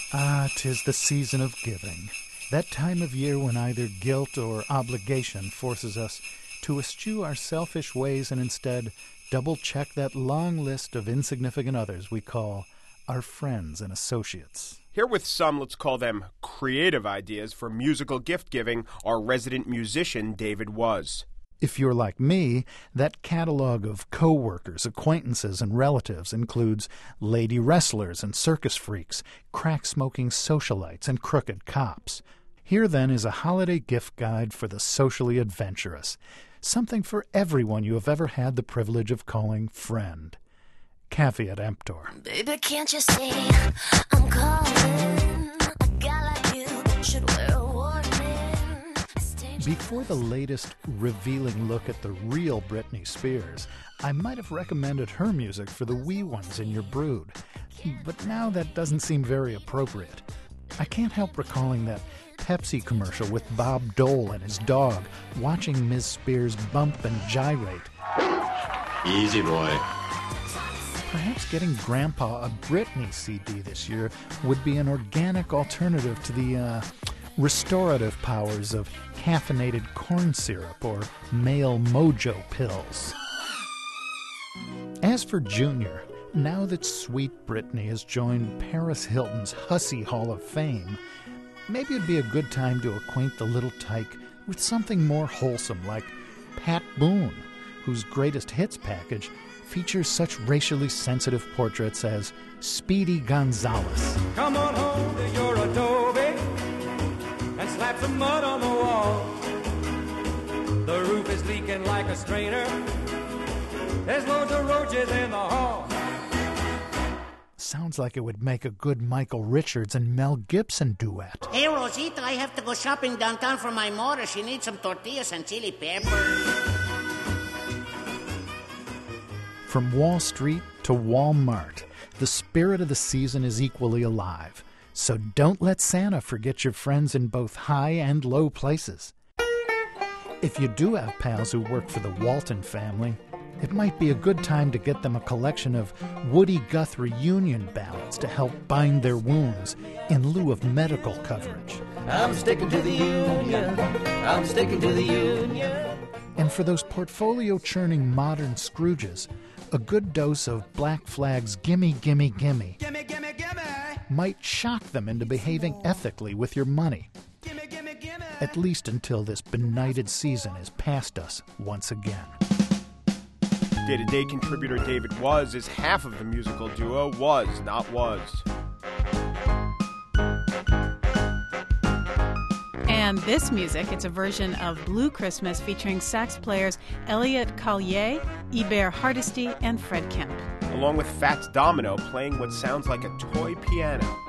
Ah, 'tis the season of giving. That time of year when either guilt or obligation forces us to eschew our selfish ways and instead double-check that long list of insignificant others we call our friends and associates. Here with some, let's call them creative ideas for musical gift giving, our resident musician, David Was. If you're like me, that catalog of co-workers, acquaintances, and relatives includes lady wrestlers and circus freaks, crack-smoking socialites, and crooked cops. Here, then, is a holiday gift guide for the socially adventurous, something for everyone you have ever had the privilege of calling friend. Caveat emptor. Baby, can't you see I'm calling? A guy like you should wear a warning. Before the latest revealing look at the real Britney Spears, I might have recommended her music for the wee ones in your brood. But now that doesn't seem very appropriate. I can't help recalling that Pepsi commercial with Bob Dole and his dog watching Ms. Spears bump and gyrate. Easy boy. Perhaps getting Grandpa a Britney CD this year would be an organic alternative to the restorative powers of caffeinated corn syrup or male mojo pills. As for Junior, now that sweet Britney has joined Paris Hilton's Hussy Hall of Fame, maybe it'd be a good time to acquaint the little tyke with something more wholesome like Pat Boone, whose greatest hits package features such racially sensitive portraits as Speedy Gonzales. Come on home to your adobe and slap some mud on the wall. The roof is leaking like a strainer. There's loads of roaches in the hall. Sounds like it would make a good Michael Richards and Mel Gibson duet. Hey, Rosita, I have to go shopping downtown for my mother. She needs some tortillas and chili pepper. From Wall Street to Walmart, the spirit of the season is equally alive. So don't let Santa forget your friends in both high and low places. If you do have pals who work for the Walton family, it might be a good time to get them a collection of Woody Guthrie Union ballads to help bind their wounds in lieu of medical coverage. I'm sticking to the union. I'm sticking to the union. And for those portfolio-churning modern Scrooges, a good dose of Black Flag's Gimme, Gimme, Gimme Gimme, gimme, gimme. might shock them into behaving ethically with your money, Gimme, gimme, gimme. at least until this benighted season is past us once again. Day-to-day contributor David Was is half of the musical duo Was Not Was. And this music, it's a version of Blue Christmas featuring sax players Elliot Collier, Hubert Hardesty, and Fred Kemp. Along with Fats Domino playing what sounds like a toy piano.